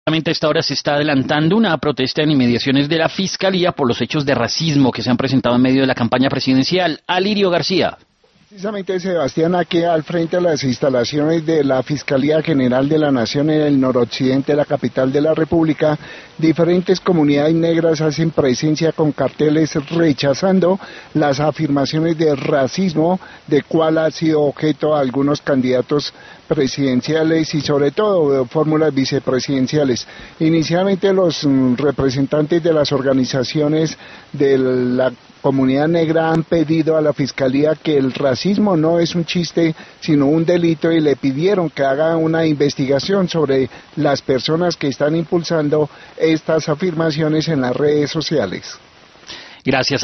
A esta hora se está adelantando una protesta en inmediaciones de la Fiscalía por los hechos de racismo que se han presentado en medio de la campaña presidencial. Alirio García. Precisamente, Sebastián, aquí al frente de las instalaciones de la Fiscalía General de la Nación en el noroccidente de la capital de la República, diferentes comunidades negras hacen presencia con carteles rechazando las afirmaciones de racismo de cuál ha sido objeto algunos candidatos presidenciales y sobre todo fórmulas vicepresidenciales. Inicialmente los representantes de las organizaciones de la comunidad negra han pedido a la Fiscalía que el racismo no es un chiste, sino un delito, y le pidieron que haga una investigación sobre las personas que están impulsando estas afirmaciones en las redes sociales. Gracias.